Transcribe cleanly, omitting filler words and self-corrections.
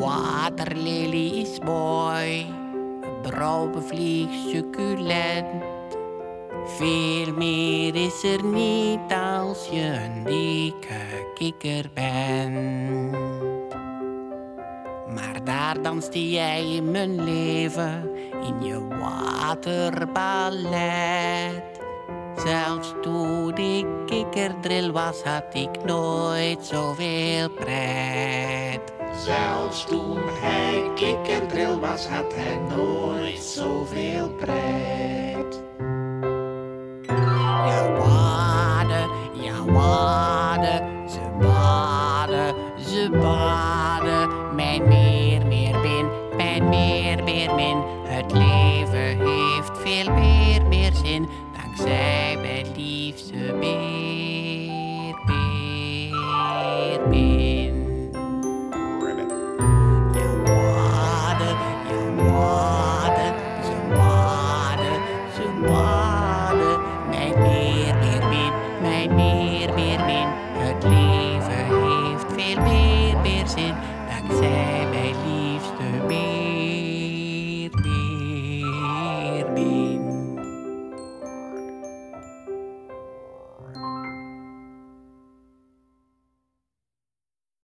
waterlelie is mooi, een brouwbevlieg succulent. Veel meer is er niet als je een dikke kikker bent. Maar daar danste jij in mijn leven, in je waterballet. Zelfs toen ik kikkerdril was, had ik nooit zoveel pret. Zelfs toen hij kikkerdril was, had hij nooit zoveel pret. Ja, waden, ze baden. Mijn meermin, het leven heeft veel meer zin, dankzij mijn liefste meermin. Ja, waden, ze baden. Mijn meermin, het leven heeft veel meer zin, dankzij mijn liefste meermin.